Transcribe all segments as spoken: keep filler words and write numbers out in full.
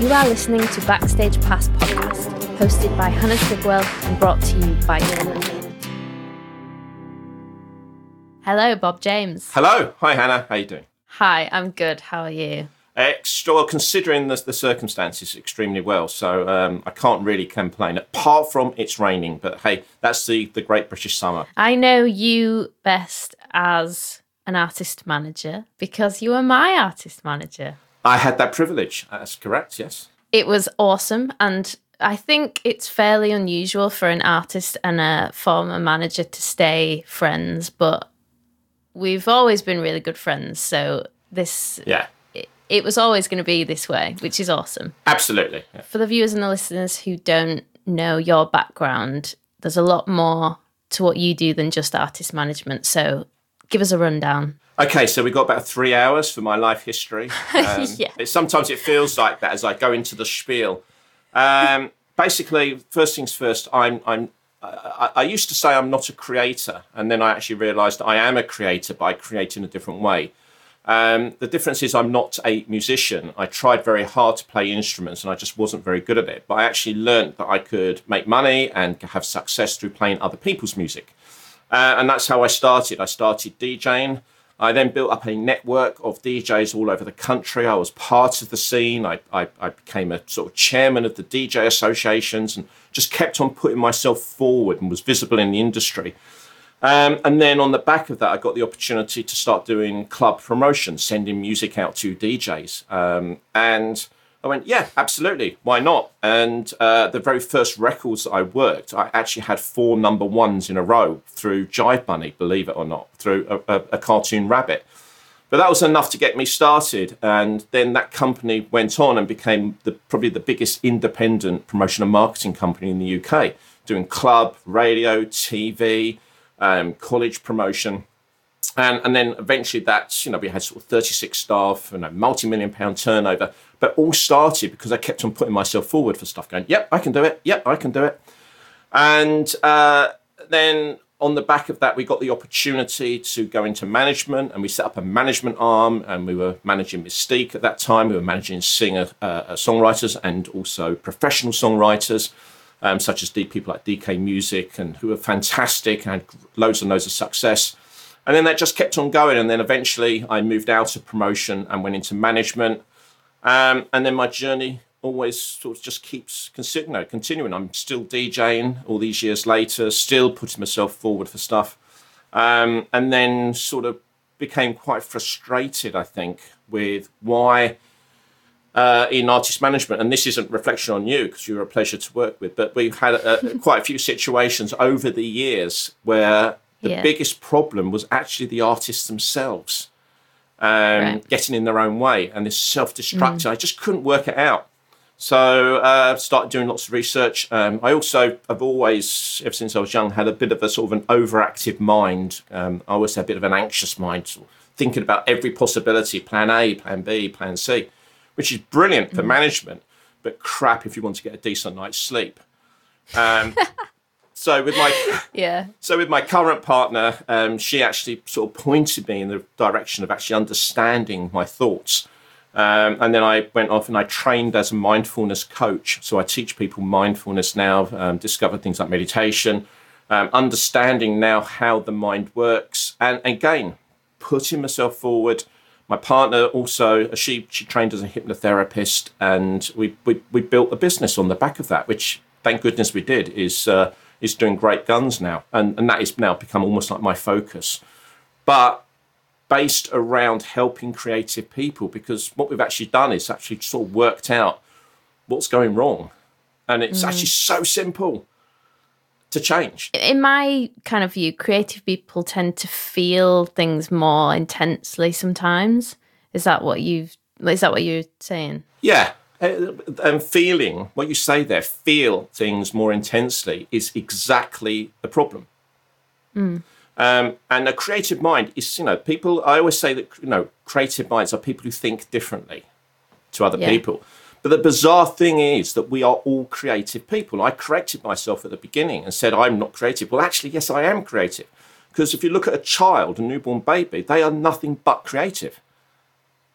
You are listening to Backstage Pass podcast, hosted by Hannah Trigwell and brought to you by Hannah. Hello, Bob James. Hello. Hi, Hannah. How you doing? Hi, I'm good. How are you? Extra, well, considering the, the circumstances, extremely well. So um, I can't really complain, apart from it's raining. But hey, that's the, the great British summer. I know you best as an artist manager because you were my artist manager. I had that privilege. That's correct, yes. It was awesome. And I think it's fairly unusual for an artist and a former manager to stay friends. But we've always been really good friends. So this... Yeah. It was always going to be this way, which is awesome. Absolutely. Yeah. For the viewers and the listeners who don't know your background, there's a lot more to what you do than just artist management. So give us a rundown. Okay, so we've got about three hours for my life history. Um, yeah. it, sometimes it feels like that as I go into the spiel. Um, basically, first things first, I'm, I'm, I, I used to say I'm not a creator, and then I actually realised I am a creator by creating a different way. Um, the difference is I'm not a musician. I tried very hard to play instruments and I just wasn't very good at it. But I actually learned that I could make money and have success through playing other people's music. Uh, and that's how I started. I started DJing. I then built up a network of D Js all over the country. I was part of the scene. I, I, I became a sort of chairman of the D J associations and just kept on putting myself forward and was visible in the industry. Um, and then on the back of that, I got the opportunity to start doing club promotion, sending music out to D Js. Um, and I went, yeah, absolutely. Why not? And uh, the very first records that I worked, I actually had four number ones in a row through Jive Bunny, believe it or not, through a, a, a cartoon rabbit. But that was enough to get me started. And then that company went on and became the, probably the biggest independent promotion and marketing company in the U K, doing club, radio, T V, Um, college promotion, and and then eventually that's, you know, we had sort of thirty-six staff and a multi-million pound turnover, but all started because I kept on putting myself forward for stuff, going, yep, I can do it, yep, I can do it. And uh, then on the back of that, we got the opportunity to go into management, and we set up a management arm, and we were managing Mystique at that time. We were managing singer, uh, songwriters and also professional songwriters. Um, such as D, people like D K Music, and who were fantastic and had loads and loads of success. And then that just kept on going. And then eventually I moved out of promotion and went into management. Um, and then my journey always sort of just keeps you know, continuing. I'm still DJing all these years later, still putting myself forward for stuff. Um, and then sort of became quite frustrated, I think, with why... Uh, in artist management, and this isn't reflection on you because you're a pleasure to work with, but we've had uh, quite a few situations over the years where the yeah. biggest problem was actually the artists themselves um, right. getting in their own way and this self-destructive. Mm. I just couldn't work it out. So I uh, started doing lots of research. Um, I also have always, ever since I was young, had a bit of a sort of an overactive mind. Um, I always had a bit of an anxious mind, sort of thinking about every possibility, plan A, plan B, plan C, which is brilliant for mm. management, but crap if you want to get a decent night's sleep. Um, so with my yeah. So with my current partner, um, she actually sort of pointed me in the direction of actually understanding my thoughts. Um, and then I went off and I trained as a mindfulness coach. So I teach people mindfulness now, um, discovered things like meditation, um, understanding now how the mind works. And again, putting myself forward. My partner also, she she trained as a hypnotherapist, and we, we we built a business on the back of that, which thank goodness we did, is uh, is doing great guns now. And, and that has now become almost like my focus. But based around helping creative people, because what we've actually done is actually sort of worked out what's going wrong. And it's mm. actually so simple to change. In my kind of view, creative people tend to feel things more intensely sometimes. Is that what you've, is that what you're saying? Yeah. And feeling, what you say there, feel things more intensely is exactly the problem. Mm. Um, and a creative mind is, you know, people, I always say that, you know, creative minds are people who think differently to other yeah. people. But the bizarre thing is that we are all creative people. I corrected myself at the beginning and said, I'm not creative. Well, actually, yes, I am creative. Because if you look at a child, a newborn baby, they are nothing but creative.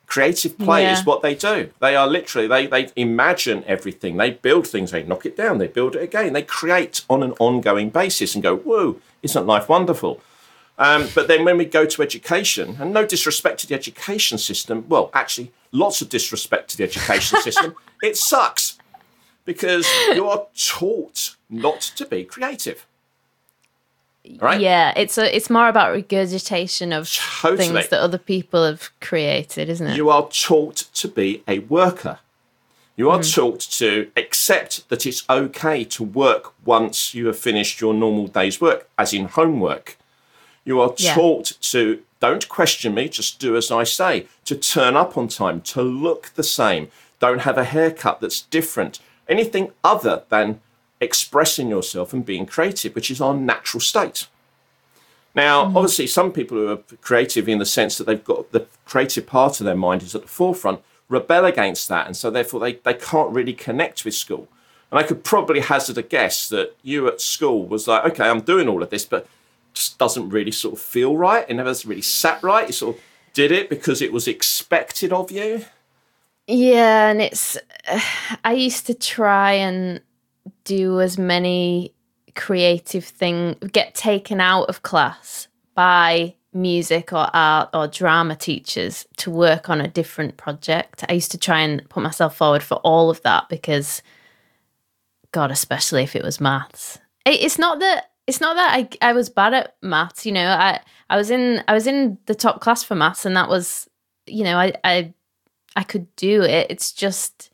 Creative play Yeah. is what they do. They are literally, they, they imagine everything. They build things, they knock it down, they build it again. They create on an ongoing basis and go, whoa, isn't life wonderful? Um, but then when we go to education, and no disrespect to the education system, well, actually, lots of disrespect to the education system, it sucks because you are taught not to be creative. Right? Yeah, it's a it's more about regurgitation of Totally. things that other people have created, isn't it? You are taught to be a worker. You are taught to accept that it's okay to work once you have finished your normal day's work, as in homework. You are Yeah. taught to don't question me, just do as I say, to turn up on time, to look the same, don't have a haircut that's different, anything other than expressing yourself and being creative, which is our natural state. Now, obviously, some people who are creative in the sense that they've got the creative part of their mind is at the forefront, rebel against that. And so therefore they, they can't really connect with school. And I could probably hazard a guess that you at school was like, okay, I'm doing all of this, but just doesn't really sort of feel right. It never really sat right. You sort of did it because it was expected of you. Yeah, and it's uh, I used to try and do as many creative things, get taken out of class by music or art or drama teachers to work on a different project. I used to try and put myself forward for all of that because, God, especially if it was maths. It, it's not that it's not that I I was bad at maths. You know, I I was in I was in the top class for maths, and that was, you know, I I I could do it. It's just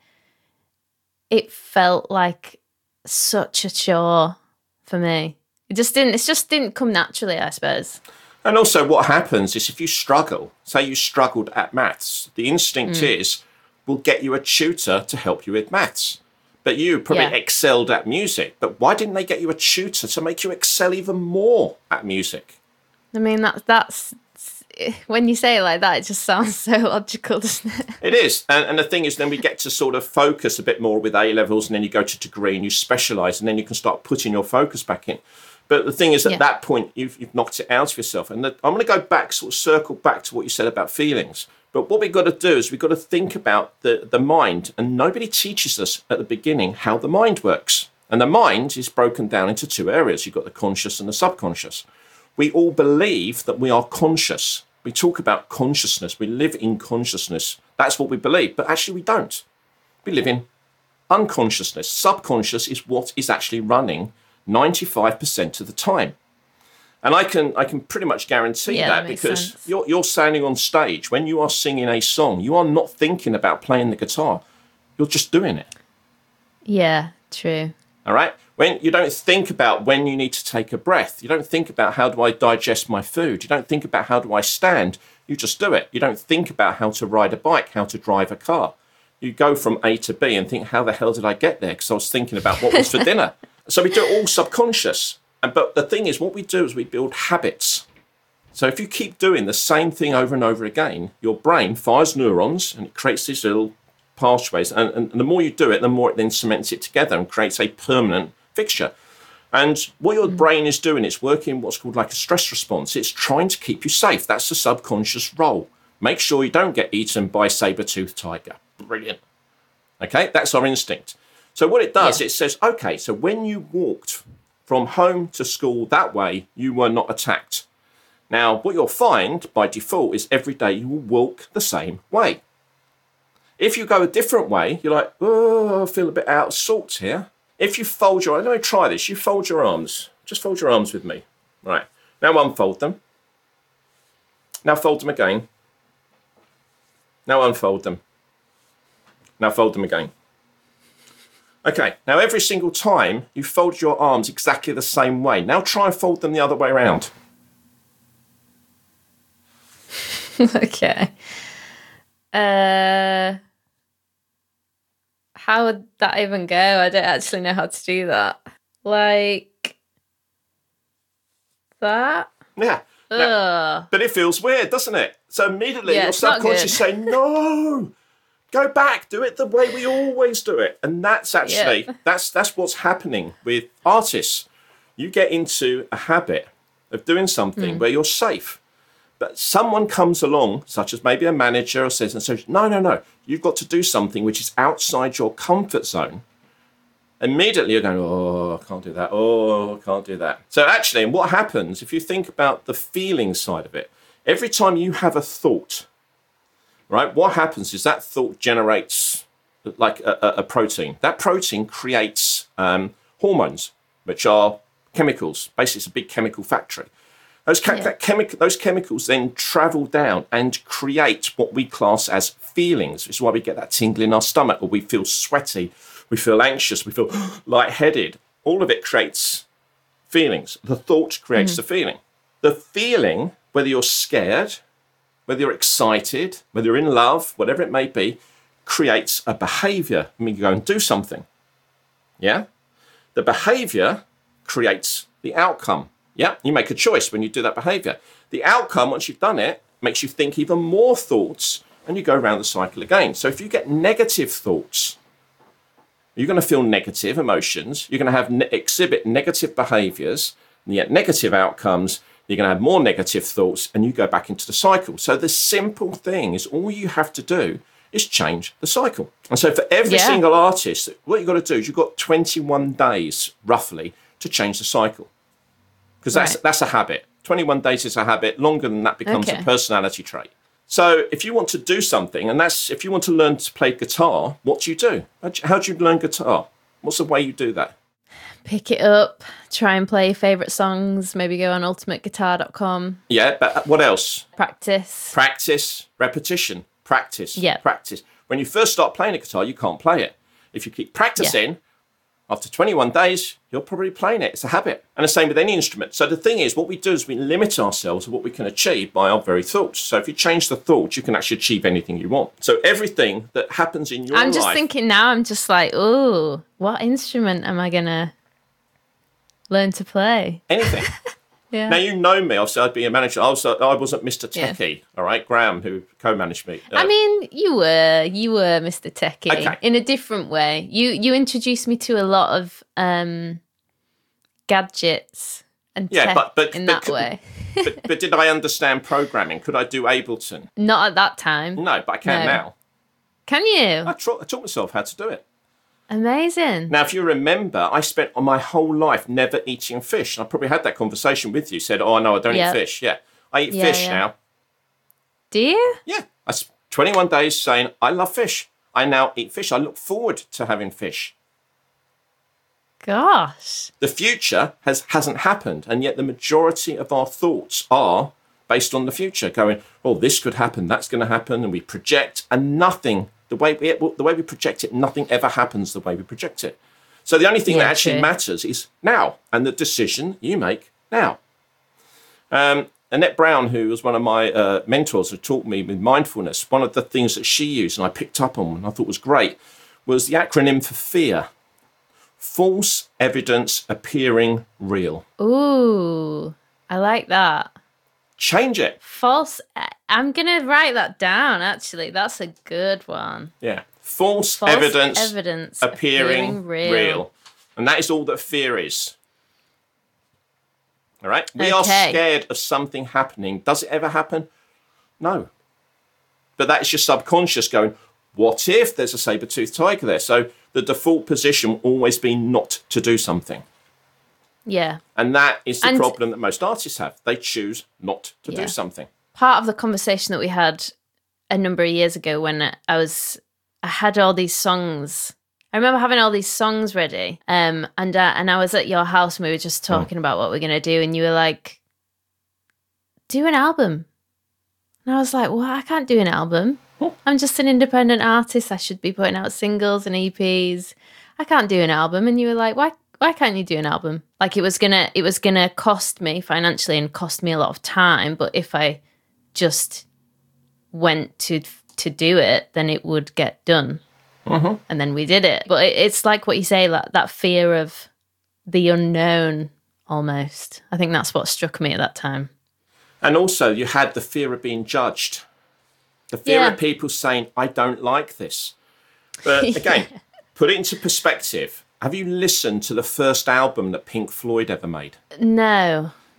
it felt like such a chore for me. It just didn't. It just didn't come naturally, I suppose. And also what happens is if you struggle, say you struggled at maths, the instinct Mm. is we'll get you a tutor to help you with maths. But you probably Yeah. excelled at music. But why didn't they get you a tutor to make you excel even more at music? I mean, that that's when you say it like that, it just sounds so logical, doesn't it? It is. And, and the thing is, then we get to sort of focus a bit more with A levels, and then you go to degree and you specialise, and then you can start putting your focus back in. But the thing is, at Yeah. that point, you've, you've knocked it out of yourself. And the, I'm going to go back, sort of circle back to what you said about feelings. But what we've got to do is we've got to think about the, the mind. And nobody teaches us at the beginning how the mind works. And the mind is broken down into two areas. You've got the conscious and the subconscious. We all believe that we are conscious. We talk about consciousness. We live in consciousness. That's what we believe. But actually, we don't. We live in unconsciousness. Subconscious is what is actually running ninety-five percent of the time. And I can I can pretty much guarantee Yeah, that, that makes because sense. you're you're standing on stage when you are singing a song, you are not thinking about playing the guitar. You're just doing it. Yeah, true. All right? When you don't think about when you need to take a breath. You don't think about how do I digest my food. You don't think about how do I stand. You just do it. You don't think about how to ride a bike, how to drive a car. You go from A to B and think, how the hell did I get there? Because I was thinking about what was for dinner. So we do it all subconscious. And but the thing is, what we do is we build habits. So if you keep doing the same thing over and over again, your brain fires neurons and it creates these little pathways. And, and, and the more you do it, the more it then cements it together and creates a permanent fixture. And what your brain is doing, it's working what's called like a stress response. It's trying to keep you safe. That's the subconscious role. Make sure you don't get eaten by a saber-toothed tiger. Brilliant. Okay, that's our instinct. So what it does, Yeah. it says, okay, so when you walked from home to school that way, you were not attacked. Now, what you'll find by default is every day you will walk the same way. If you go a different way, you're like, oh, I feel a bit out of sorts here. If you fold your arms, let me try this. You fold your arms. Just fold your arms with me. Right. Now unfold them. Now fold them again. Now unfold them. Now fold them again. Okay, now every single time you fold your arms exactly the same way. Now try and fold them the other way around. Okay. Uh, how would that even go? I don't actually know how to do that. Like that? Yeah. Now, Ugh. but it feels weird, doesn't it? So immediately Yeah, your it's not subconscious good. say, no, go back, do it the way we always do it. And that's actually, Yeah. that's that's what's happening with artists. You get into a habit of doing something where you're safe. But someone comes along, such as maybe a manager, or says, and says, no, no, no, you've got to do something which is outside your comfort zone. Immediately you're going, oh, I can't do that. Oh, I can't do that. So actually, and what happens, if you think about the feeling side of it, every time you have a thought, right, what happens is that thought generates like a, a protein. That protein creates um, hormones, which are chemicals. Basically, it's a big chemical factory. Those, chem- yeah. that chemi- those chemicals then travel down and create what we class as feelings. Which is why we get that tingle in our stomach, or we feel sweaty, we feel anxious, we feel lightheaded. All of it creates feelings. The thought creates mm. the feeling. The feeling, whether you're scared, whether you're excited, whether you're in love, whatever it may be, creates a behavior. I mean, you go and do something. Yeah? The behavior creates the outcome. Yeah? You make a choice when you do that behavior. The outcome, once you've done it, makes you think even more thoughts, and you go around the cycle again. So if you get negative thoughts, you're going to feel negative emotions, you're going to have ne- exhibit negative behaviors, and yet negative outcomes, you're going to have more negative thoughts, and you go back into the cycle. So the simple thing is all you have to do is change the cycle. And so for every yeah. single artist, what you've got to do is you've got twenty-one days, roughly, to change the cycle. Because that's, right. that's a habit. twenty-one days is a habit. Longer than that becomes okay. a personality trait. So if you want to do something, and that's if you want to learn to play guitar, what do you do? How do you learn guitar? What's the way you do that? Pick it up, try and play favourite songs, maybe go on ultimate guitar dot com. Yeah, but what else? Practice. Practice, repetition, practice, yeah. practice. When you first start playing a guitar, you can't play it. If you keep practicing, yeah. after twenty-one days, you're probably playing it. It's a habit. And the same with any instrument. So the thing is, what we do is we limit ourselves to what we can achieve by our very thoughts. So if you change the thoughts, you can actually achieve anything you want. So everything that happens in your life... I'm just life, thinking now, I'm just like, ooh, what instrument am I going to learn to play? Anything. yeah. Now, you know me. Obviously, I'd be a manager. I, was, I wasn't Mister Techie, yeah. all right? Graham, who co-managed me. Uh, I mean, you were. You were Mister Techie. Okay. In a different way. You you introduced me to a lot of um, gadgets and yeah, tech but, but, in but, that way. but, but did I understand programming? Could I do Ableton? Not at that time. No, but I can no. now. Can you? I, tra- I taught myself how to do it. Amazing. Now, if you remember, I spent my whole life never eating fish. And I probably had that conversation with you. Said, oh, no, I don't yep. eat fish. Yeah, I eat yeah, fish yeah. now. Do you? Yeah. I spent twenty-one days saying, I love fish. I now eat fish. I look forward to having fish. Gosh. The future has, hasn't happened. And yet the majority of our thoughts are based on the future. Going, oh, this could happen. That's going to happen. And we project and nothing... The way we the way we project it, nothing ever happens the way we project it. So the only thing yeah, that actually true. matters is now, and the decision you make now. Um, Annette Brown, who was one of my uh, mentors who taught me with mindfulness, one of the things that she used and I picked up on and I thought was great was the acronym for FEAR. False evidence appearing real. Ooh, I like that. Change it. False. I'm going to write that down, actually. That's a good one. Yeah. False, False evidence, evidence appearing, appearing real. real. And that is all that fear is. All right? We okay. are scared of something happening. Does it ever happen? No. But that is your subconscious going, what if there's a saber-toothed tiger there? So the default position will always be not to do something. Yeah. And that is the and, problem that most artists have. They choose not to yeah. do something. Part of the conversation that we had a number of years ago when I was, I had all these songs. I remember having all these songs ready. Um, and, uh, and I was at your house and we were just talking oh. about what we're going to do. And you were like, do an album. And I was like, well, I can't do an album. Oh. I'm just an independent artist. I should be putting out singles and E Ps. I can't do an album. And you were like, why? Why can't you do an album? Like it was gonna, it was gonna cost me financially and cost me a lot of time. But if I just went to to do it, then it would get done. Uh-huh. And then we did it. But it, it's like what you say, like that fear of the unknown, almost. I think that's what struck me at that time. And also, you had the fear of being judged, the fear yeah. of people saying, "I don't like this." But again, yeah. put it into perspective. Have you listened to the first album that Pink Floyd ever made? No.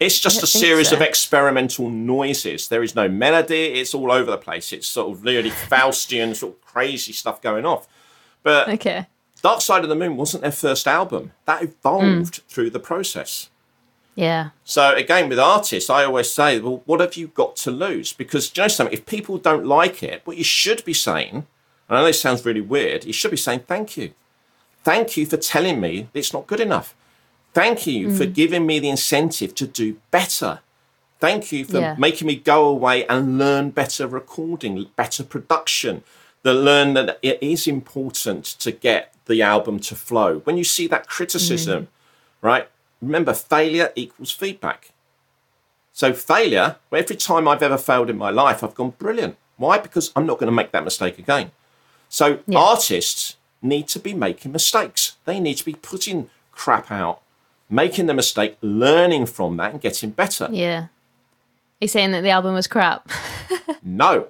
It's just a series so. of experimental noises. There is no melody. It's all over the place. It's sort of really Faustian, sort of crazy stuff going off. But okay. Dark Side of the Moon wasn't their first album. That evolved mm. through the process. Yeah. So again, with artists, I always say, well, what have you got to lose? Because do you know something? If people don't like it, what you should be saying, I know this sounds really weird, you should be saying thank you. Thank you for telling me it's not good enough. Thank you mm. for giving me the incentive to do better. Thank you for yeah. making me go away and learn better recording, better production, that learn that it is important to get the album to flow. When you see that criticism, mm. right, remember, failure equals feedback. So failure, every time I've ever failed in my life, I've gone, brilliant. Why? Because I'm not going to make that mistake again. So yeah. artists need to be making mistakes. They need to be putting crap out, making the mistake, learning from that and getting better. Yeah. Are you saying that the album was crap? No.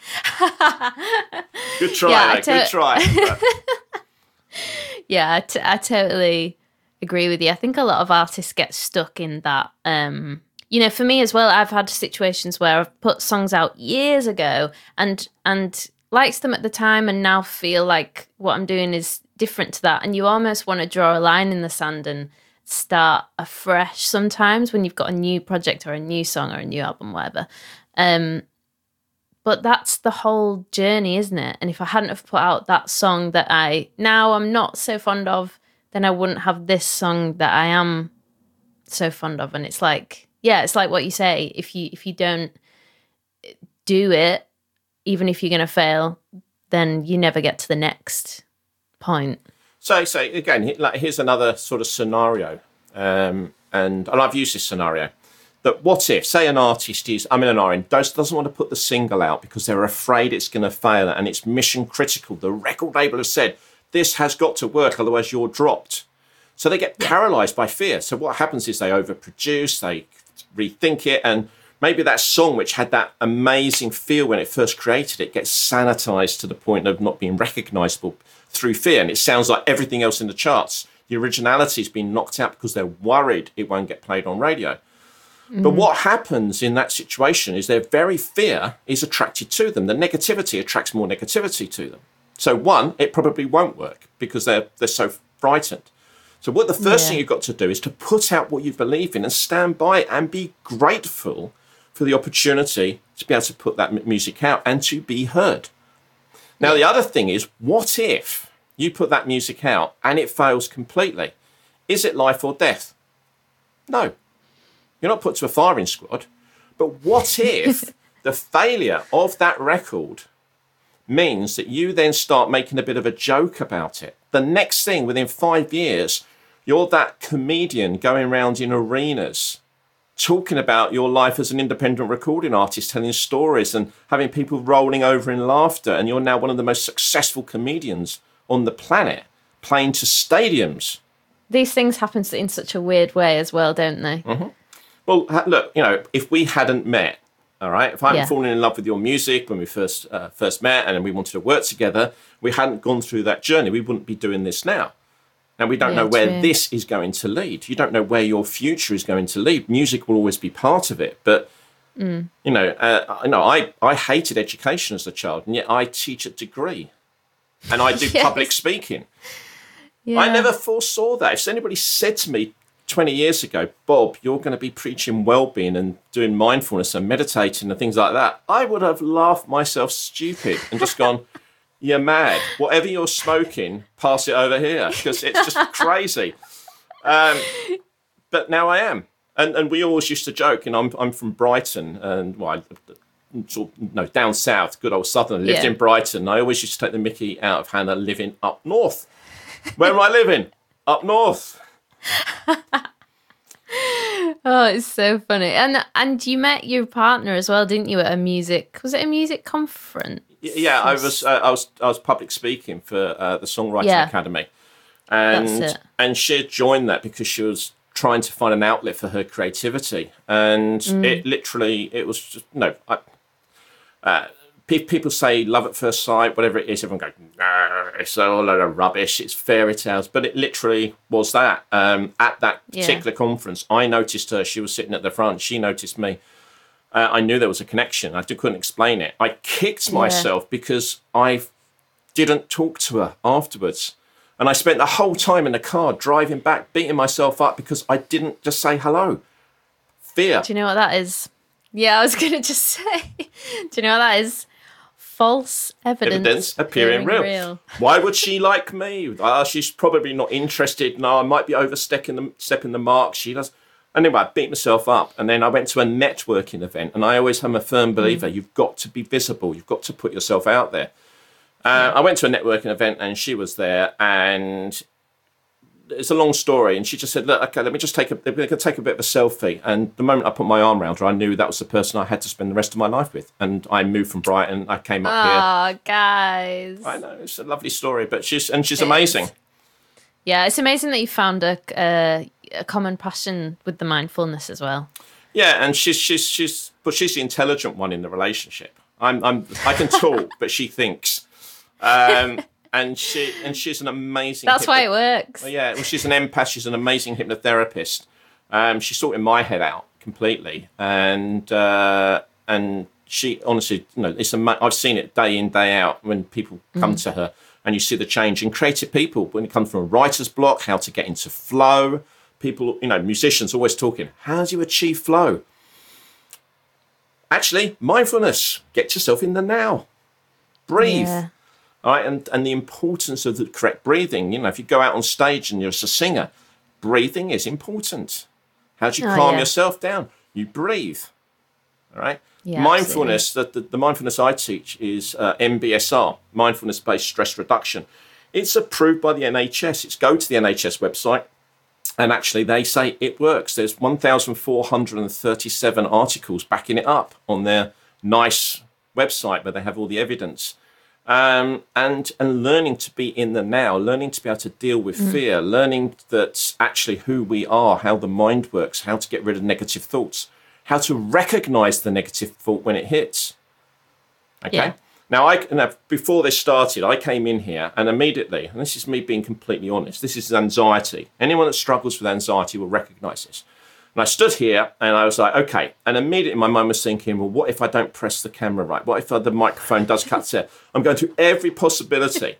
Good try, yeah, to- good try. yeah, I, t- I totally agree with you. I think a lot of artists get stuck in that. Um, you know, for me as well, I've had situations where I've put songs out years ago and and liked them at the time and now feel like what I'm doing is different to that. And you almost want to draw a line in the sand and start afresh sometimes when you've got a new project or a new song or a new album, whatever. Um, but that's the whole journey, isn't it? And if I hadn't have put out that song that I now I'm not so fond of, then I wouldn't have this song that I am so fond of. And it's like, yeah, it's like what you say. If you if you don't do it, even if you're going to fail, then you never get to the next point. So, so again, like, here's another sort of scenario. Um, and, and I've used this scenario. That what if, say an artist is, I'm in an R and does, doesn't want to put the single out because they're afraid it's going to fail and it's mission critical. The record label has said, this has got to work, otherwise you're dropped. So they get paralysed by fear. So what happens is they overproduce, they rethink it, and maybe that song, which had that amazing feel when it first created it, gets sanitised to the point of not being recognisable through fear. And it sounds like everything else in the charts. The originality has been knocked out because they're worried it won't get played on radio. Mm. But what happens in that situation is their very fear is attracted to them. The negativity attracts more negativity to them. So one, it probably won't work because they're they're so frightened. So what the first yeah. thing you've got to do is to put out what you believe in and stand by it and be grateful for the opportunity to be able to put that music out and to be heard. Now, yeah. the other thing is, what if you put that music out and it fails completely? Is it life or death? No. You're not put to a firing squad. But what if the failure of that record means that you then start making a bit of a joke about it? The next thing, within five years, you're that comedian going around in arenas talking about your life as an independent recording artist, telling stories and having people rolling over in laughter. And you're now one of the most successful comedians on the planet, playing to stadiums. These things happen in such a weird way as well, don't they? Mm-hmm. Well, look, you know, if we hadn't met, all right, if I hadn't yeah. fallen in love with your music when we first uh, first met and we wanted to work together, we hadn't gone through that journey, we wouldn't be doing this now. Now, we don't yeah, know where true. this is going to lead. You don't know where your future is going to lead. Music will always be part of it. But, mm. you know, uh, you know, I, I hated education as a child, and yet I teach a degree. And I do yes. public speaking. Yeah. I never foresaw that. If anybody said to me twenty years ago, Bob, you're going to be preaching well-being and doing mindfulness and meditating and things like that, I would have laughed myself stupid and just gone, you're mad. Whatever you're smoking, pass it over here, because it's just crazy. Um, but now I am. And and we always used to joke, and I'm I'm from Brighton, and well, I, sort of, no, down south, good old Southern. I lived yeah. in Brighton. I always used to take the mickey out of Hannah living up north. Where am I living? Up north. Oh, it's so funny. And and you met your partner as well, didn't you, at a music, was it a music conference? Yeah, I was uh, I was I was public speaking for uh, the Songwriting yeah. Academy. And and she had joined that because she was trying to find an outlet for her creativity. And mm. it literally it was just no, I, uh, pe- people say love at first sight, whatever it is. Everyone goes, nah, it's all a load of rubbish. It's fairy tales. But it literally was that. Um, at that particular yeah. conference, I noticed her. She was sitting at the front. She noticed me. Uh, I knew there was a connection. I couldn't explain it. I kicked myself yeah. because I didn't talk to her afterwards. And I spent the whole time in the car driving back, beating myself up because I didn't just say hello. Fear. Do you know what that is? Yeah, I was going to just say. Do you know what that is? False evidence, evidence appearing, appearing real. real. Why would she like me? Uh, she's probably not interested. No, I might be overstepping the, stepping the mark. She does. Anyway, I beat myself up. And then I went to a networking event. And I always am a firm believer, mm. you've got to be visible. You've got to put yourself out there. Uh, I went to a networking event and she was there, and it's a long story. And she just said, "Look, okay, let me just take a, let me take a bit of a selfie." And the moment I put my arm around her, I knew that was the person I had to spend the rest of my life with. And I moved from Brighton. I came up oh, here. Oh, guys! I know, it's a lovely story, but she's and she's it amazing. Is. Yeah, it's amazing that you found a, a a common passion with the mindfulness as well. Yeah, and she's she's she's but she's the intelligent one in the relationship. I'm I'm I can talk, but she thinks. Um, and she and she's an amazing. That's hypno- why it works. Well, yeah, well, she's an empath. She's an amazing hypnotherapist. Um, she sorted my head out completely, and uh, and she honestly, you know, it's a. I've seen it day in day out when people come mm. to her, and you see the change in creative people when it comes from a writer's block, how to get into flow. People, you know, musicians always talking. How do you achieve flow? Actually, mindfulness. Get yourself in the now. Breathe. Yeah. All right, and, and the importance of the correct breathing. You know, if you go out on stage and you're a singer, breathing is important. How do you oh, calm yeah. yourself down? You breathe. All right. Yeah, mindfulness. The, the, the mindfulness I teach is uh, M B S R, mindfulness-based stress reduction. It's approved by the N H S. It's go to the N H S website, and actually they say it works. There's one thousand four hundred thirty-seven articles backing it up on their nice website where they have all the evidence. Um, and and learning to be in the now, learning to be able to deal with mm. fear, learning that actually who we are, how the mind works, how to get rid of negative thoughts, how to recognize the negative thought when it hits. Okay. Yeah. Now, I now, before this started, I came in here and immediately, and this is me being completely honest, this is anxiety. Anyone that struggles with anxiety will recognize this. And I stood here and I was like, okay. And immediately my mind was thinking, well, what if I don't press the camera right? What if the microphone does cut there? I'm going through every possibility.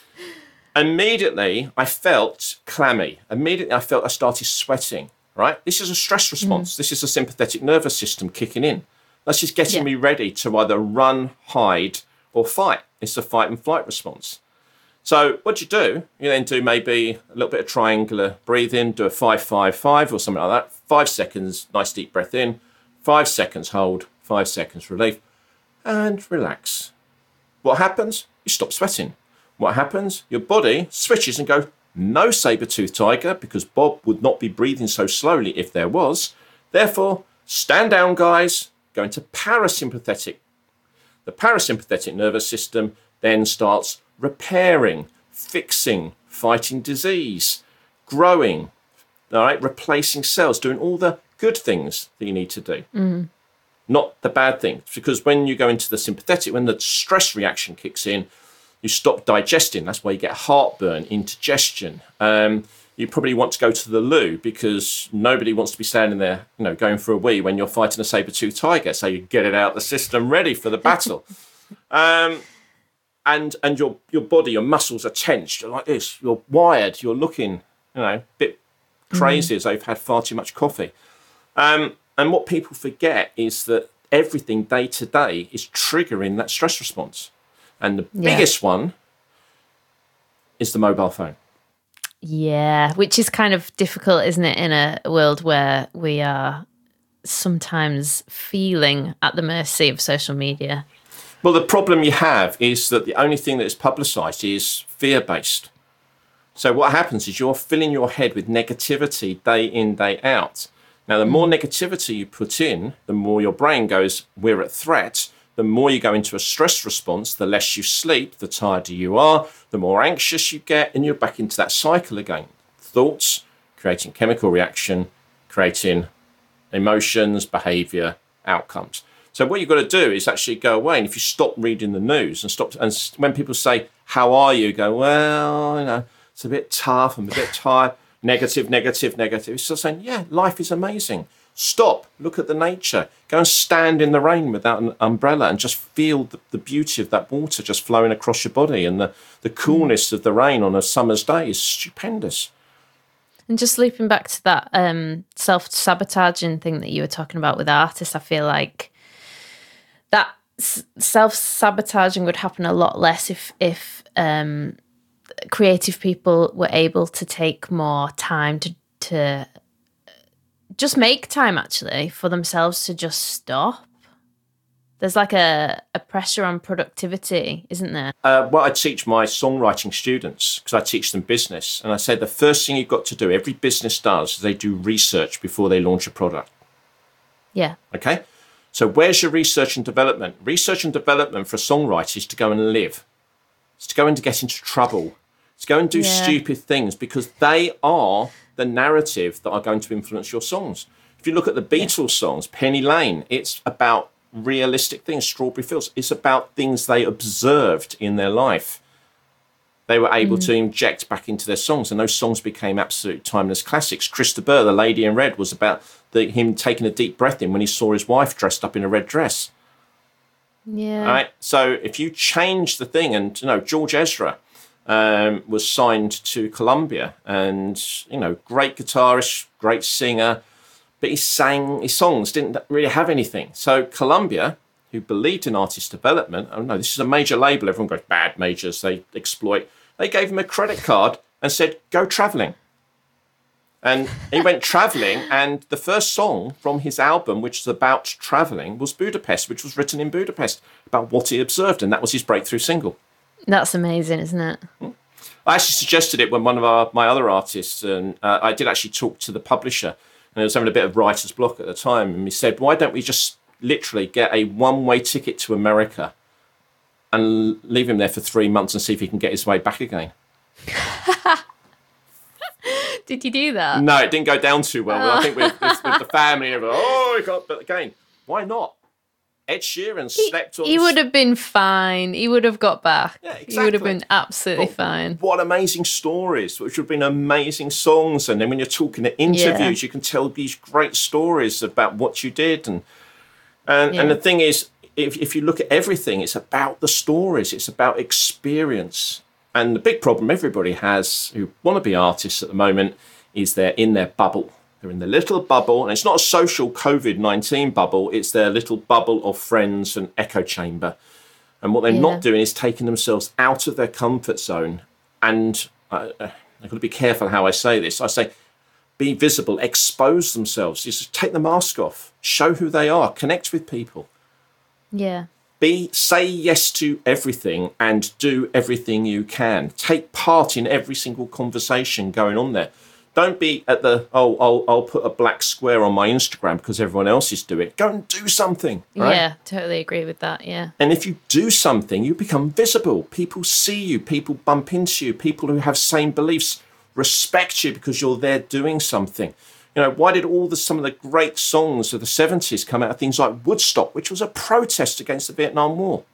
Immediately, I felt clammy. Immediately, I felt I started sweating, right? This is a stress response. Mm. This is a sympathetic nervous system kicking in. That's just getting yeah. me ready to either run, hide, or fight. It's a fight and flight response. So what do you do? You then do maybe a little bit of triangular breathing, do a five, five, five or something like that. Five seconds, nice deep breath in. Five seconds, hold. Five seconds, relief. And relax. What happens? You stop sweating. What happens? Your body switches and goes, no saber-toothed tiger, because Bob would not be breathing so slowly if there was. Therefore, stand down, guys. Go into parasympathetic. The parasympathetic nervous system then starts repairing, fixing, fighting disease, growing, all right, replacing cells, doing all the good things that you need to do, mm. not the bad things. Because when you go into the sympathetic, when the stress reaction kicks in, you stop digesting. That's why you get heartburn, indigestion. Um, you probably want to go to the loo because nobody wants to be standing there, you know, going for a wee when you're fighting a saber-toothed tiger. So you get it out of the system, ready for the battle. um, And and your your body, your muscles are tensed. You're like this. You're wired. You're looking, you know, a bit crazy mm. as though you've had far too much coffee. Um, and what people forget is that everything day to day is triggering that stress response. And the yeah. biggest one is the mobile phone. Yeah, which is kind of difficult, isn't it, in a world where we are sometimes feeling at the mercy of social media. Well, the problem you have is that the only thing that is publicised is fear-based. So what happens is you're filling your head with negativity day in, day out. Now, the more negativity you put in, the more your brain goes, we're at threat. The more you go into a stress response, the less you sleep, the tireder you are, the more anxious you get, and you're back into that cycle again. Thoughts, creating chemical reaction, creating emotions, behaviour, outcomes. So what you've got to do is actually go away. And if you stop reading the news and stop, and when people say, how are you? Go, well, you know, it's a bit tough. I'm a bit tired. Negative, negative, negative. It's just saying, yeah, life is amazing. Stop, look at the nature. Go and stand in the rain without an umbrella and just feel the, the beauty of that water just flowing across your body, and the, the coolness of the rain on a summer's day is stupendous. And just looping back to that um, self-sabotaging thing that you were talking about with artists, I feel like that s- self-sabotaging would happen a lot less if if um, creative people were able to take more time to to just make time actually for themselves to just stop. There's like a, a pressure on productivity, isn't there? Uh, what I teach my songwriting students, because I teach them business, and I say the first thing you've got to do, every business does, is they do research before they launch a product. Yeah. Okay? So where's your research and development? Research and development for a songwriter is to go and live. It's to go and to get into trouble. It's to go and do Yeah. stupid things, because they are the narrative that are going to influence your songs. If you look at the Beatles songs, Penny Lane, it's about realistic things. Strawberry Fields, it's about things they observed in their life. They were able mm. to inject back into their songs, and those songs became absolute timeless classics. Chris de Burgh, The Lady in Red, was about the, him taking a deep breath in when he saw his wife dressed up in a red dress. Yeah. Right. So if you change the thing, and you know, George Ezra um, was signed to Columbia, and you know, great guitarist, great singer, but he sang his songs didn't really have anything. So Columbia, who believed in artist development, oh no, this is a major label. Everyone goes, bad majors, they exploit. They gave him a credit card and said, go traveling. And he went traveling, and the first song from his album, which is about traveling, was Budapest, which was written in Budapest, about what he observed, and that was his breakthrough single. That's amazing, isn't it? I actually suggested it when one of our, my other artists, and uh, I did actually talk to the publisher, and I was having a bit of writer's block at the time, and we said, why don't we just literally get a one-way ticket to America and leave him there for three months and see if he can get his way back again? Did you do that? No, it didn't go down too well. Oh. I think with, with, with the family, oh, we got, but again, why not? Ed Sheeran he, slept on... He would have been fine. He would have got back. Yeah, exactly. He would have been absolutely but fine. What amazing stories, which would have been amazing songs. And then when you're talking at interviews, yeah. you can tell these great stories about what you did. And and, yeah. and the thing is, if, if you look at everything, it's about the stories. It's about experience. And the big problem everybody has who want to be artists at the moment is they're in their bubble. They're in the little bubble, and it's not a social COVID nineteen bubble. It's their little bubble of friends and echo chamber. And what they're yeah. not doing is taking themselves out of their comfort zone. And uh, I've got to be careful how I say this. I say, be visible, expose themselves. Just take the mask off, show who they are, connect with people. Yeah. Be, say yes to everything and do everything you can. Take part in every single conversation going on there. Don't be at the, oh, I'll, I'll put a black square on my Instagram because everyone else is doing it. Go and do something. Right? Yeah, totally agree with that, yeah. And if you do something, you become visible. People see you. People bump into you. People who have same beliefs respect you because you're there doing something. You know, why did all the some of the great songs of the seventies come out of things like Woodstock, which was a protest against the Vietnam War?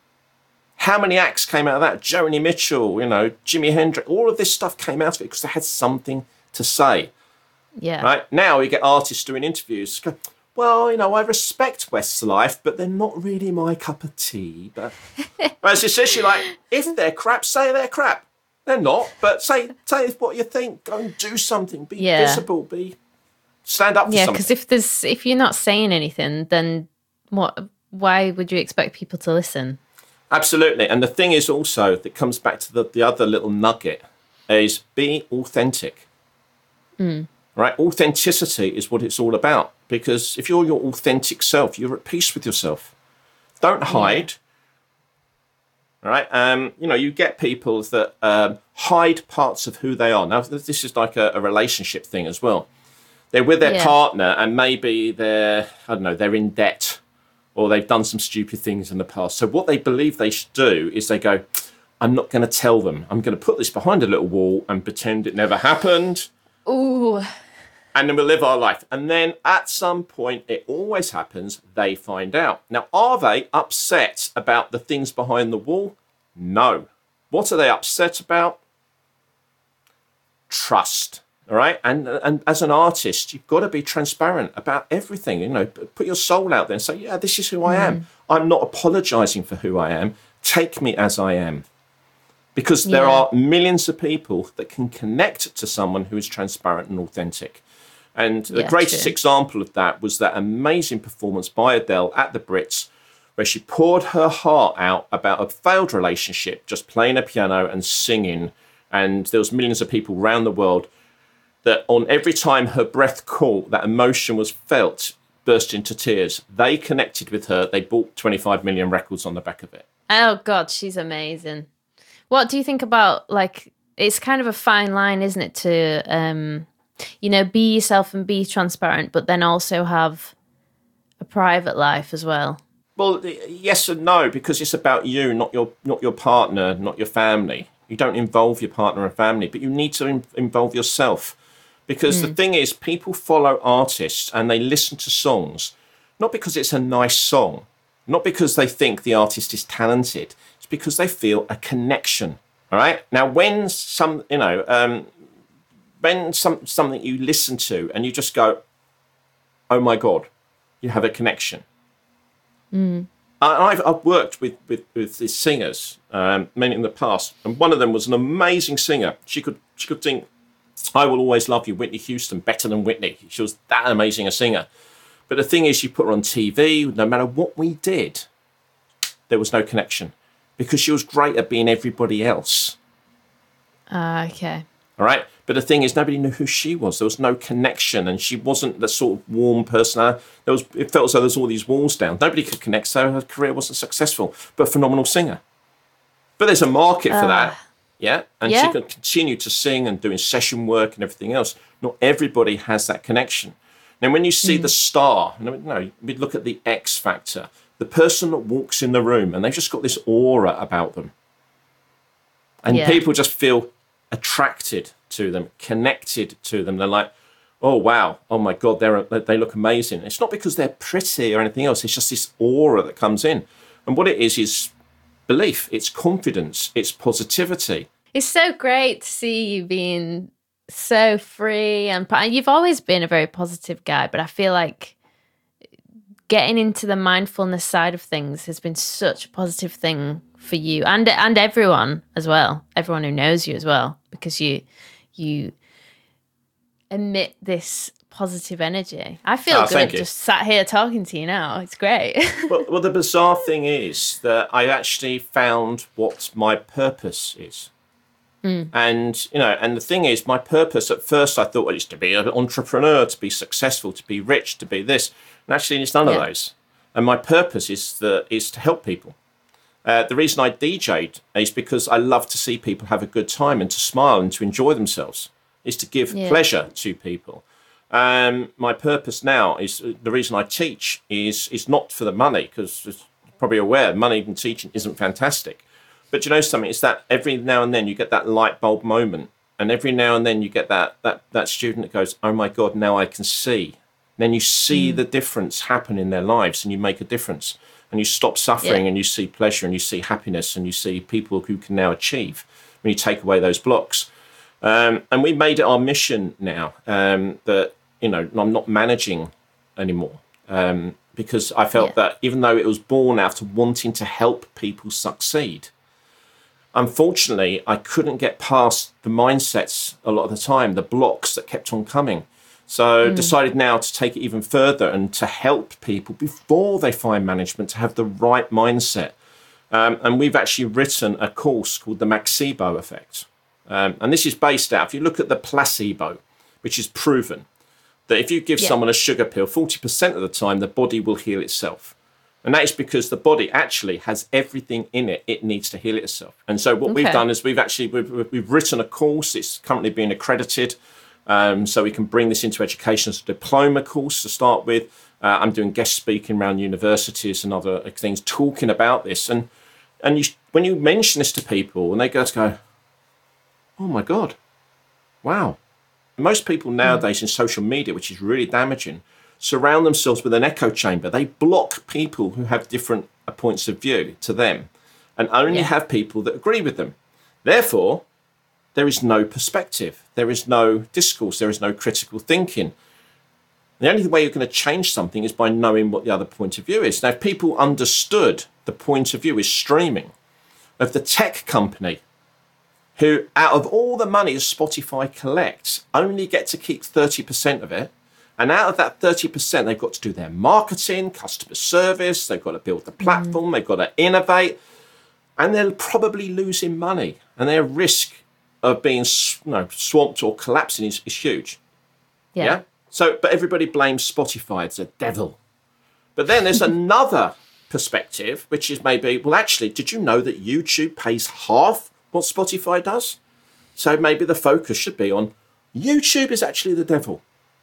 How many acts came out of that? Joni Mitchell, you know, Jimi Hendrix, all of this stuff came out of it because they had something to say. Yeah. Right? Now you get artists doing interviews. Go, well, you know, I respect Westlife, but they're not really my cup of tea. But whereas essentially, like, if they're crap, say they're crap. They're not, but say say what you think. Go and do something. Be yeah. visible. Be stand up for yeah, something. Yeah, because if there's if you're not saying anything, then what? Why would you expect people to listen? Absolutely. And the thing is also that comes back to the, the other little nugget is be authentic. Mm. Right? Authenticity is what it's all about. Because if you're your authentic self, you're at peace with yourself. Don't hide. Yeah. Right? Um, you know, you get people that um, hide parts of who they are. Now, this is like a, a relationship thing as well. They're with their yeah. partner and maybe they're, I don't know, they're in debt or they've done some stupid things in the past. So what they believe they should do is they go, I'm not going to tell them. I'm going to put this behind a little wall and pretend it never happened. Ooh. and then we'll live our life. And then at some point, it always happens, they find out. Now, are they upset about the things behind the wall? No. What are they upset about? Trust. All right. And and as an artist, you've got to be transparent about everything. You know, put your soul out there and say, yeah, this is who I am. Mm. I'm not apologizing for who I am. Take me as I am. Because there yeah. are millions of people that can connect to someone who is transparent and authentic. And the yeah, greatest true. example of that was that amazing performance by Adele at the Brits, where she poured her heart out about a failed relationship, just playing a piano and singing. And there was millions of people around the world that on every time her breath caught, that emotion was felt, burst into tears. They connected with her. They bought twenty-five million records on the back of it. Oh, God, she's amazing. What do you think about, like, it's kind of a fine line, isn't it, to, um, you know, be yourself and be transparent, but then also have a private life as well? Well, yes and no, because it's about you, not your not your partner, not your family. You don't involve your partner and family, but you need to in- involve yourself. Because mm. the thing is, people follow artists and they listen to songs, not because it's a nice song, not because they think the artist is talented. It's because they feel a connection. All right. Now, when some, you know, um, when some something you listen to and you just go, oh my God, you have a connection. Mm. I've, I've worked with, with, with these singers, um, many in the past, and one of them was an amazing singer. She could she could sing I Will Always Love You, Whitney Houston, better than Whitney. She was that amazing a singer. But the thing is, you put her on T V, no matter what we did, there was no connection because she was great at being everybody else. Uh, okay. All right. But the thing is, nobody knew who she was. There was no connection, and she wasn't the sort of warm person. There was, it felt as though there was all these walls down. Nobody could connect, so her career wasn't successful, but a phenomenal singer. But there's a market for uh, that, yeah? And yeah. she can continue to sing and doing session work and everything else. Not everybody has that connection. Now, when you see mm. the star, you know, we look at the X Factor, the person that walks in the room, and they've just got this aura about them. And yeah. people just feel attracted to them, connected to them. They're like, oh, wow, oh, my God, they're, they look amazing. It's not because they're pretty or anything else. It's just this aura that comes in. And what it is is belief. It's confidence. It's positivity. It's so great to see you being so free. And you've always been a very positive guy, but I feel like getting into the mindfulness side of things has been such a positive thing for you and and everyone as well, everyone who knows you as well, because you you emit this positive energy. I feel oh, good just sat here talking to you now. It's great. well, well, the bizarre thing is that I actually found what my purpose is. Mm. And, you know, and the thing is, my purpose at first I thought well, it's to be an entrepreneur, to be successful, to be rich, to be this. And actually, it's none yeah. of those. And my purpose is the, is to help people. Uh, the reason I D J'd is because I love to see people have a good time and to smile and to enjoy themselves, is to give yeah. pleasure to people. Um, my purpose now is, uh, the reason I teach is, is not for the money, because as you're probably aware, money in teaching isn't fantastic. But you know something, it's that every now and then you get that light bulb moment. And every now and then you get that that, that student that goes, oh my God, now I can see. And then you see mm. the difference happen in their lives and you make a difference. And you stop suffering yeah. and you see pleasure and you see happiness and you see people who can now achieve when you take away those blocks. Um, and we made it our mission now um, that, you know, I'm not managing anymore um, because I felt yeah. that even though it was born out of wanting to help people succeed, unfortunately, I couldn't get past the mindsets a lot of the time, the blocks that kept on coming. So mm. decided now to take it even further and to help people before they find management to have the right mindset. Um, and we've actually written a course called the Maxebo Effect. Um, and this is based out, if you look at the placebo, which is proven, that if you give yeah. someone a sugar pill, forty percent of the time, the body will heal itself. And that is because the body actually has everything in it it needs to heal itself. And so what okay. we've done is we've actually, we've, we've written a course. It's currently being accredited. Um, so we can bring this into education as a diploma course to start with. Uh, I'm doing guest speaking around universities and other things talking about this. And and you, when you mention this to people, and they go to go, oh my God, wow, Most people nowadays mm. in social media, which is really damaging, surround themselves with an echo chamber. They block people who have different points of view to them and only yeah. have people that agree with them. Therefore, there is no perspective. There is no discourse. There is no critical thinking. The only way you're going to change something is by knowing what the other point of view is. Now, if people understood the point of view is streaming of the tech company who, out of all the money that Spotify collects, only get to keep thirty percent of it, and out of that thirty percent, they've got to do their marketing, customer service, they've got to build the platform, mm. they've got to innovate, and they're probably losing money, and their risk of being you know, swamped or collapsing is, is huge. Yeah. yeah. So, but everybody blames Spotify. It's a devil. But then there's another perspective, which is maybe, well, actually, did you know that YouTube pays half what Spotify does? So maybe the focus should be on YouTube is actually the devil.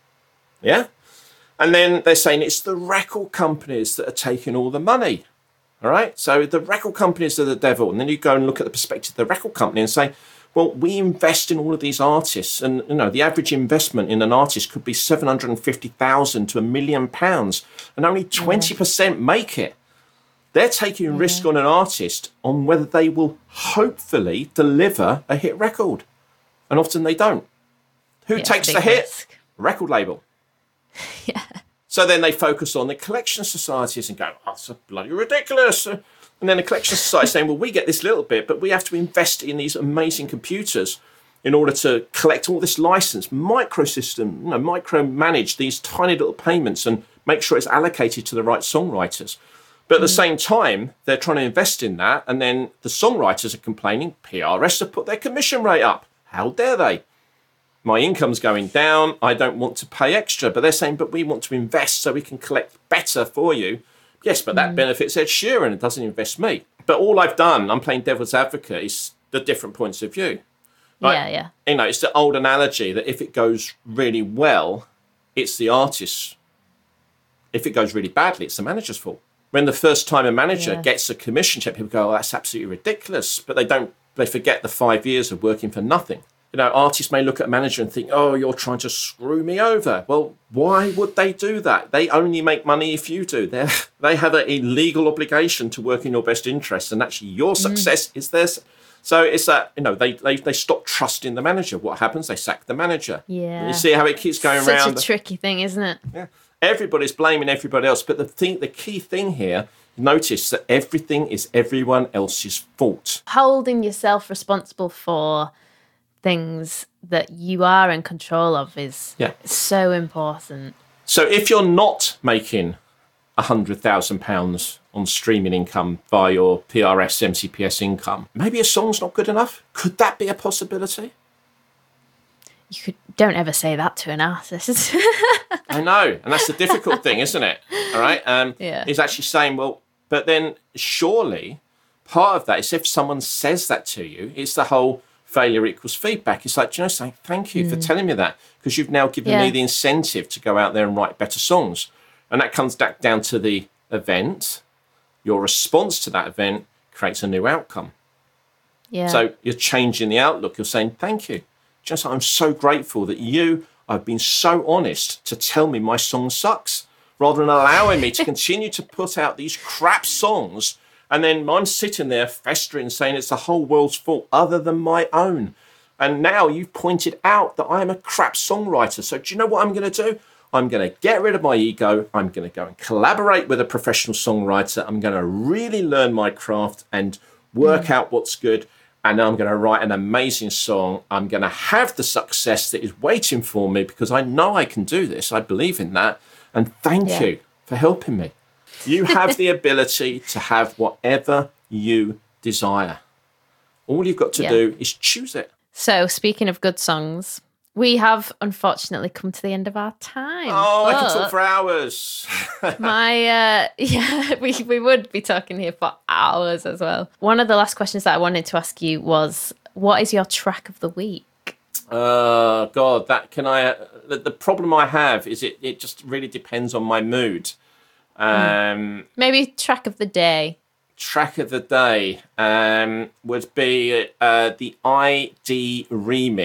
Yeah. And then they're saying it's the record companies that are taking all the money. All right. So the record companies are the devil. And then you go and look at the perspective of the record company and say, well, we invest in all of these artists, and you know the average investment in an artist could be seven hundred fifty thousand to a million pounds, and only twenty percent make it. They're taking yeah. risk on an artist on whether they will hopefully deliver a hit record, and often they don't. Who yeah, takes the hit? Risk. Record label. yeah. So then they focus on the collection societies and go, oh, that's bloody ridiculous. And then the collection society is saying, well, we get this little bit, but we have to invest in these amazing computers in order to collect all this license, microsystem, you know, micromanage these tiny little payments and make sure it's allocated to the right songwriters. But at mm. the same time, they're trying to invest in that. And then the songwriters are complaining, P R S have put their commission rate up. How dare they? My income's going down. I don't want to pay extra. But they're saying, but we want to invest so we can collect better for you. Yes, but that mm. benefits Ed Sheeran. It doesn't invest me. But all I've done, I'm playing devil's advocate, is the different points of view. Like, yeah, yeah. You know, it's the old analogy that if it goes really well, it's the artist's. If it goes really badly, it's the manager's fault. When the first time a manager yeah. gets a commission check, people go, oh, that's absolutely ridiculous. But they don't, they forget the five years of working for nothing. You know, artists may look at a manager and think, oh, you're trying to screw me over. Well, why would they do that? They only make money if you do. They're, they have a legal obligation to work in your best interest, and actually your success mm. is theirs. So it's that, you know, they, they they stop trusting the manager. What happens? They sack the manager. Yeah. You see how it keeps going Such around? Such a tricky thing, isn't it? Yeah. Everybody's blaming everybody else. But the thing, the key thing here, notice that everything is everyone else's fault. Holding yourself responsible for things that you are in control of is yeah. so important. So if you're not making one hundred thousand pounds on streaming income via your P R S, M C P S income, maybe a song's not good enough. Could that be a possibility? You could, don't ever say that to an artist. I know. And that's the difficult thing, isn't it? All right. Um, yeah. He's actually saying, well, but then surely part of that is if someone says that to you, it's the whole failure equals feedback. It's like, do you know, saying thank you mm. for telling me that, because you've now given yeah. me the incentive to go out there and write better songs. And that comes back down to the event. Your response to that event creates a new outcome. Yeah. So you're changing the outlook. You're saying thank you. Just I'm so grateful that you have been so honest to tell me my song sucks, rather than allowing me to continue to put out these crap songs. And then I'm sitting there festering, saying it's the whole world's fault other than my own. And now you've pointed out that I'm a crap songwriter. So do you know what I'm going to do? I'm going to get rid of my ego. I'm going to go and collaborate with a professional songwriter. I'm going to really learn my craft and work mm. out what's good. And I'm going to write an amazing song. I'm going to have the success that is waiting for me because I know I can do this. I believe in that. And thank yeah. you for helping me. You have the ability to have whatever you desire. All you've got to yeah. do is choose it. So speaking of good songs, we have unfortunately come to the end of our time. Oh, I can talk for hours. my, uh, yeah, we, we would be talking here for hours as well. One of the last questions that I wanted to ask you was, what is your track of the week? Oh, uh, God, that can I... Uh, the, the problem I have is it, it just really depends on my mood. Um, mm. Maybe track of the day. Track of the day um, would be uh, the I D remix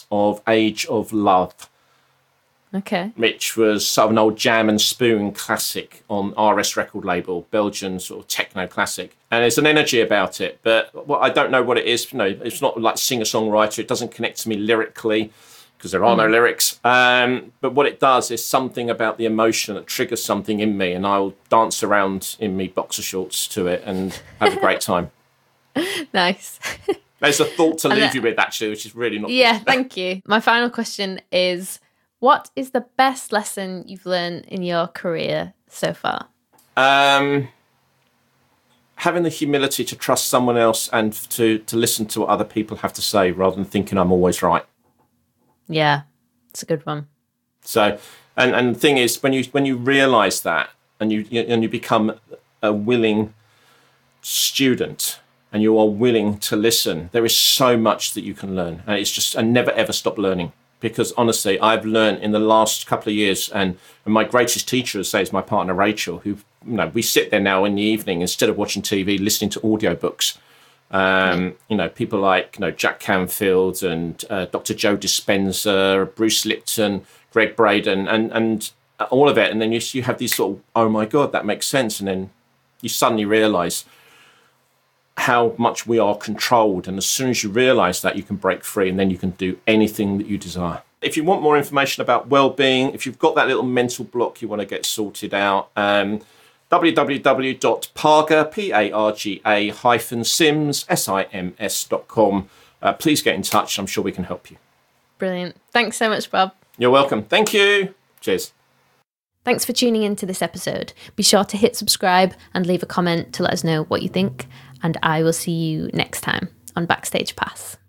of Age of Love, Okay. which was sort of an old Jam and Spoon classic on R S record label, Belgian sort of techno classic. And there's an energy about it, but well, I don't know what it is. You know, it's not like singer-songwriter. It doesn't connect to me lyrically because there are mm. no lyrics. Um, but what it does is something about the emotion that triggers something in me, and I'll dance around in me boxer shorts to it and have a great time. Nice. There's a thought to leave then, you with, actually, which is really not Yeah, good. Thank you. My final question is, what is the best lesson you've learned in your career so far? Um, having the humility to trust someone else and to, to listen to what other people have to say rather than thinking I'm always right. Yeah, it's a good one. So, and, and the thing is, when you when you realise that and you, you and you become a willing student and you are willing to listen, there is so much that you can learn. And it's just, and never ever stop learning. Because honestly, I've learned in the last couple of years, and, and my greatest teacher, as I say, is my partner Rachel, who, you know, we sit there now in the evening, instead of watching T V, listening to audiobooks. Um, you know, people like, you know, Jack Canfield and uh, Doctor Joe Dispenza, Bruce Lipton, Greg Braden, and, and all of it. And then you, you have these sort of, oh my God, that makes sense. And then you suddenly realise how much we are controlled. And as soon as you realise that, you can break free and then you can do anything that you desire. If you want more information about well-being, if you've got that little mental block you want to get sorted out, um, w w w dot parga, P A R G A hyphen sims, S I M S dot com. Uh, please get in touch. I'm sure we can help you. Brilliant. Thanks so much, Bob. You're welcome. Thank you. Cheers. Thanks for tuning into this episode. Be sure to hit subscribe and leave a comment to let us know what you think. And I will see you next time on Backstage Pass.